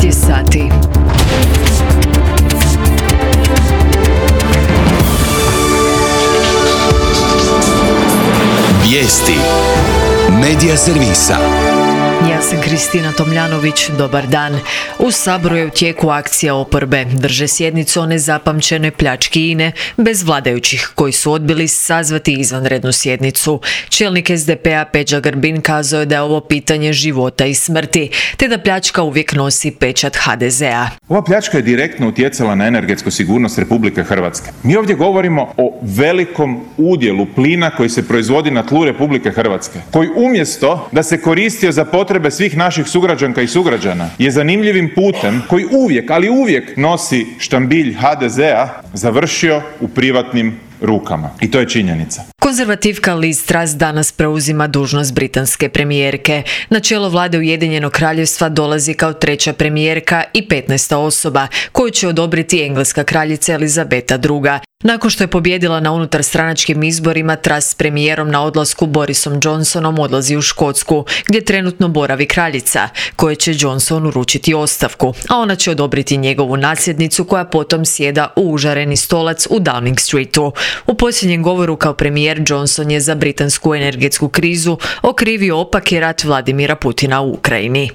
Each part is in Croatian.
je sati. Vijesti Medija servisa. Ja sam Kristina Tomljanović, dobar dan. U Saboru je u tijeku akcija oporbe. Drže sjednicu o nezapamćenoj pljački INA-e bez vladajućih koji su odbili sazvati izvanrednu sjednicu. Čelnik SDP-a Peđa Grbin kazao je da je ovo pitanje života i smrti, te da pljačka uvijek nosi pečat HDZ-a. Ova pljačka je direktno utjecala na energetsku sigurnost Republike Hrvatske. Mi ovdje govorimo o velikom udjelu plina koji se proizvodi na tlu Republike Hrvatske, koji umjesto da se koristio za potrebe svih naših sugrađanka i sugrađana je zanimljivim putem koji uvijek nosi štambilj HDZ-a završio u privatnim rukama. I to je činjenica. Konzervativka Liz Truss danas preuzima dužnost britanske premijerke. Na čelo vlade Ujedinjenog kraljevstva dolazi kao treća premijerka i 15. osoba koju će odobriti engleska kraljica Elizabeta II. Nakon što je pobijedila na unutarstranačkim izborima, Truss s premijerom na odlasku Borisom Johnsonom odlazi u Škotsku, gdje trenutno boravi kraljica, koje će Johnson uručiti ostavku, a ona će odobriti njegovu nasljednicu koja potom sjeda u užareni stolac u Downing Streetu. U posljednjem govoru kao premijer Johnson je za britansku energetsku krizu okrivio opaki rat Vladimira Putina u Ukrajini.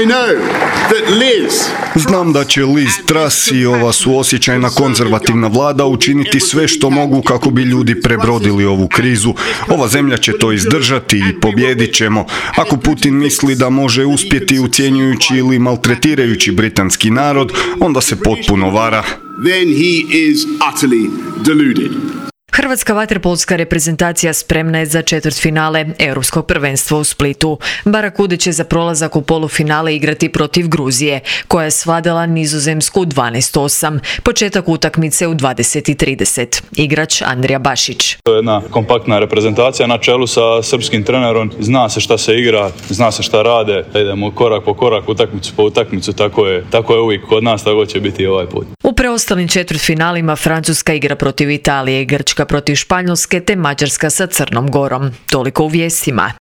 Znam da će Liz Truss i ova suosjećajna konzervativna vlada učiniti sve što mogu kako bi ljudi prebrodili ovu krizu. Ova zemlja će to izdržati i pobijedit ćemo. Ako Putin misli da može uspjeti ucjenjujući ili maltretirajući britanski narod, onda se potpuno vara. Hrvatska vaterpolska reprezentacija spremna je za četvrtfinale Europskog prvenstva u Splitu. Barakude će za prolazak u polufinale igrati protiv Gruzije, koja je svladala Nizozemsku 12-8. Početak utakmice u 20:30. Igrač Andrija Bašić. To je jedna kompaktna reprezentacija na čelu sa srpskim trenerom. Zna se šta se igra, zna se šta rade. Idemo korak po korak, utakmicu po utakmicu. Tako je uvijek kod nas, tako će biti i ovaj put. U preostalim četvrtfinalima Francuska igra protiv Italije, Grčka protiv Španjolske te Mađarska sa Crnom Gorom. Toliko u vijestima.